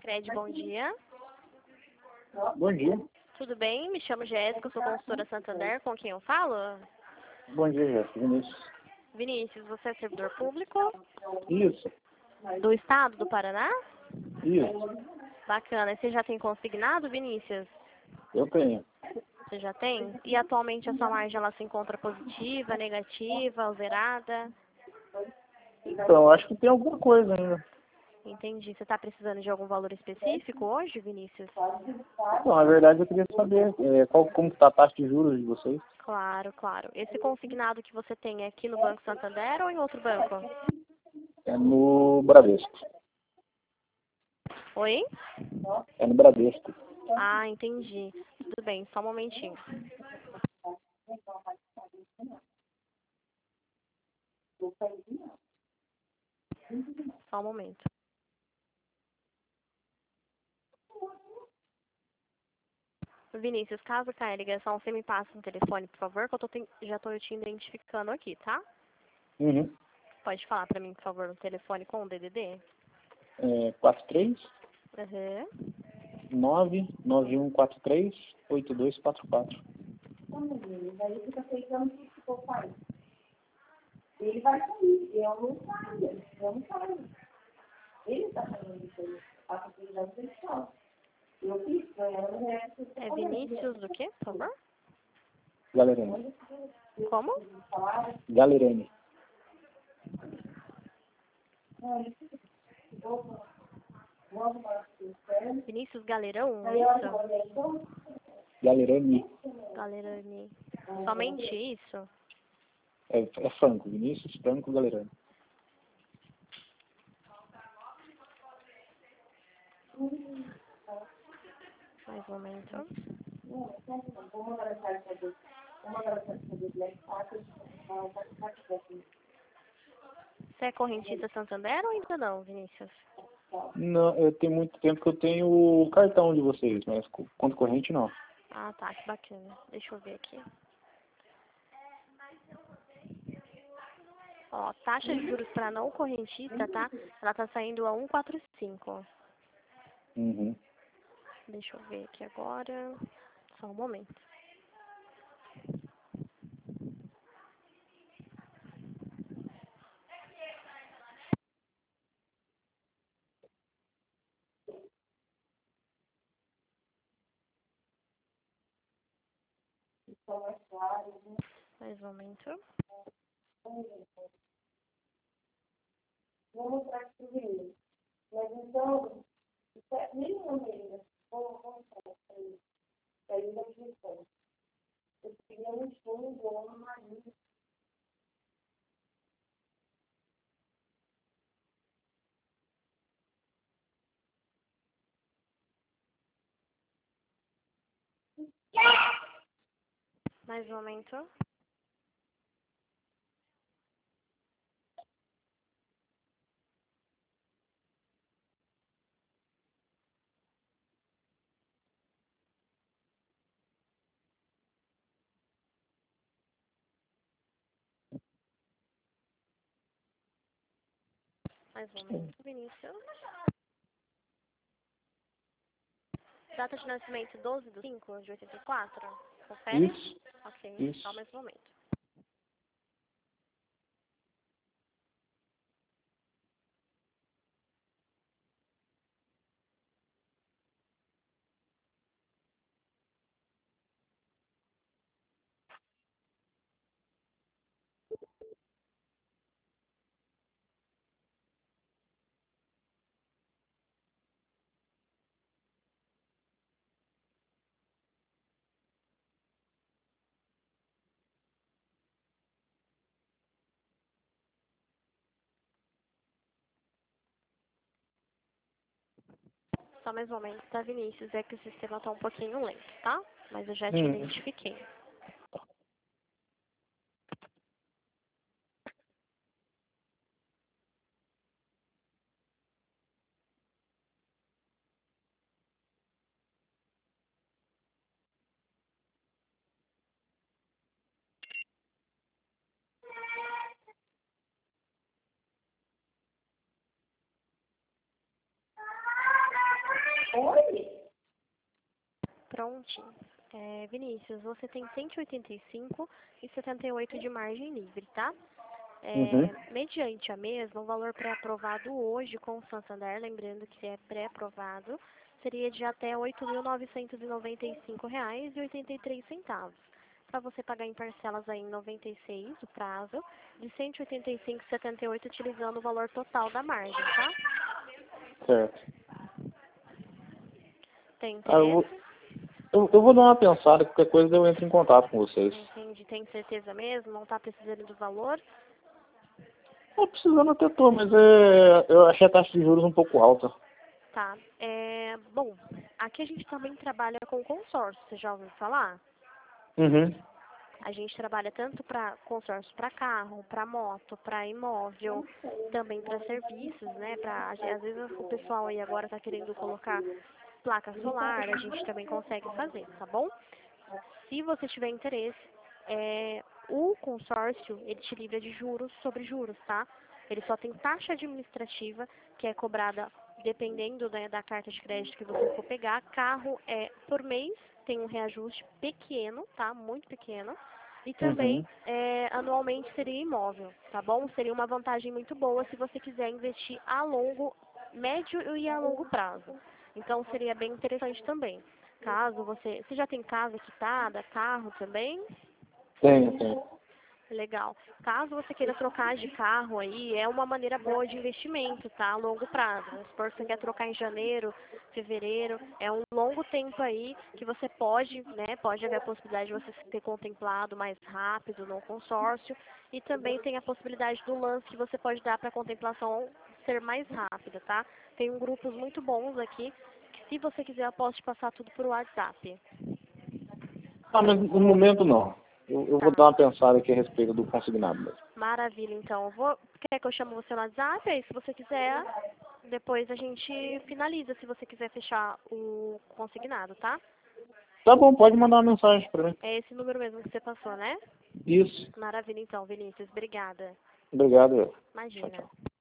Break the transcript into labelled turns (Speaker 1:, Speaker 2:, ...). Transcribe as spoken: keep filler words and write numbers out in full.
Speaker 1: Sicredi, bom dia.
Speaker 2: Bom dia.
Speaker 1: Tudo bem? Me chamo Jéssica, sou consultora Santander. Com quem eu falo?
Speaker 2: Bom dia, Jéssica. Vinícius.
Speaker 1: Vinícius, você é servidor público
Speaker 2: Isso.
Speaker 1: do estado do Paraná?
Speaker 2: Isso.
Speaker 1: Bacana. E você já tem consignado, Vinícius?
Speaker 2: Eu tenho.
Speaker 1: Você já tem? E atualmente a sua margem ela se encontra positiva, negativa, zerada?
Speaker 2: Então, acho que tem alguma coisa ainda.
Speaker 1: Entendi. Você está precisando de algum valor específico hoje, Vinícius?
Speaker 2: Não, na verdade eu queria saber é, qual, como está a taxa de juros de vocês.
Speaker 1: Claro, claro. Esse consignado que você tem é aqui no Banco Santander ou em outro banco?
Speaker 2: É no Bradesco.
Speaker 1: Oi?
Speaker 2: É no Bradesco.
Speaker 1: Ah, entendi. Tudo bem, só um momentinho. Só um momento. Vinícius, caso caia a ligação, você me passa um telefone, por favor, que eu tô ten... já estou te identificando aqui, tá?
Speaker 2: Uhum.
Speaker 1: Pode falar para mim, por favor, o telefone com o D D D?
Speaker 2: É quatro três
Speaker 1: Uhum.
Speaker 2: nove nove um quatro três oito dois quatro quatro.
Speaker 3: Ele vai sair, eu não saio, eu não saio. Ele está fazendo isso aí, a possibilidade sexual. Eu fiz, ganhando reais.
Speaker 1: É Vinícius do quê, por favor?
Speaker 2: Galerene.
Speaker 1: Como?
Speaker 2: Galerene.
Speaker 1: Vinícius Galerão, isso?
Speaker 2: Galerene.
Speaker 1: Galerani. Somente isso?
Speaker 2: É, é Franco. Vinícius Franco Galerene.
Speaker 1: Mais um momento. Você é correntista Santander ou ainda não, Vinícius?
Speaker 2: Não, eu tenho muito tempo que eu tenho o cartão de vocês, mas co- conta corrente não.
Speaker 1: Ah, tá, que bacana. Deixa eu ver aqui. Ó, taxa de juros para não correntista, tá? Ela tá saindo a um vírgula quarenta e cinco.
Speaker 2: Uhum.
Speaker 1: Deixa eu ver aqui agora. Só um momento. Mais um momento.
Speaker 3: Vou mostrar aqui para o Vinícius. Mas então, nem uma ainda. Vou mostrar para ele. Para ele não dizer. Eu queria um fundo ou uma marinha.
Speaker 1: Mais um momento. Mais um momento, Vinícius. Data de nascimento doze de cinco de oitenta e quatro. Confere?
Speaker 2: Isso.
Speaker 1: Ok,
Speaker 2: Isso.
Speaker 1: só mais um momento. Só mais um momento, tá, Vinícius? É que o sistema tá um pouquinho lento, tá? Mas eu já te
Speaker 2: Hum.
Speaker 1: identifiquei.
Speaker 3: Oi?
Speaker 1: Prontinho. É, Vinícius, você tem cento e oitenta e cinco e setenta e oito de margem livre, tá? É,
Speaker 2: Uhum.
Speaker 1: mediante a mesma, o valor pré-aprovado hoje com o Santander, lembrando que é pré-aprovado, seria de até oito mil novecentos e noventa e cinco reais e oitenta e três centavos. Para você pagar em parcelas aí em noventa e seis, o prazo, de cento e oitenta e cinco e setenta e oito, utilizando o valor total da margem, tá?
Speaker 2: Certo.
Speaker 1: Tem
Speaker 2: Ah, eu, vou,
Speaker 1: interesse?
Speaker 2: eu, eu vou dar uma pensada, qualquer coisa eu entro em contato com vocês.
Speaker 1: Entendi. Tem certeza mesmo? Não está precisando do valor?
Speaker 2: Não precisando até tô, mas é, eu achei a taxa de juros um pouco alta.
Speaker 1: Tá. É, bom, aqui a gente também trabalha com consórcio, você já ouviu falar?
Speaker 2: Uhum.
Speaker 1: A gente trabalha tanto para consórcio para carro, para moto, para imóvel, também para serviços, né? Pra, às vezes o pessoal aí agora está querendo colocar placa solar, a gente também consegue fazer, tá bom? Se você tiver interesse, é, o consórcio, ele te livra de juros sobre juros, tá? Ele só tem taxa administrativa, que é cobrada dependendo, né, da carta de crédito que você for pegar. Carro é por mês, tem um reajuste pequeno, tá? Muito pequeno. E também,
Speaker 2: Uhum.
Speaker 1: é, anualmente seria imóvel, tá bom? Seria uma vantagem muito boa se você quiser investir a longo, médio e a longo prazo. Então, seria bem interessante também. Caso você... Você já tem casa quitada, carro também?
Speaker 2: Tenho, tenho.
Speaker 1: Legal. Caso você queira trocar de carro aí, é uma maneira boa de investimento, tá? A longo prazo. Vamos supor que você quer trocar em janeiro, fevereiro. É um longo tempo aí que você pode, né? Pode haver a possibilidade de você ter contemplado mais rápido no consórcio. E também tem a possibilidade do lance que você pode dar para a contemplação ser mais rápida, tá? Tem um grupos muito bons aqui. Que se você quiser, eu posso te passar tudo por WhatsApp.
Speaker 2: Ah, mas no momento não. Eu, eu vou
Speaker 1: Tá.
Speaker 2: dar uma pensada aqui a respeito do consignado mesmo.
Speaker 1: Maravilha, então. Eu vou... Quer que eu chame você no WhatsApp? Aí, se você quiser, depois a gente finaliza, se você quiser fechar o consignado, tá?
Speaker 2: Tá bom, pode mandar uma mensagem pra mim.
Speaker 1: É esse número mesmo que você passou, né?
Speaker 2: Isso.
Speaker 1: Maravilha, então, Vinícius. Obrigada.
Speaker 2: Obrigado. Tchau,
Speaker 1: Imagina.
Speaker 2: tchau.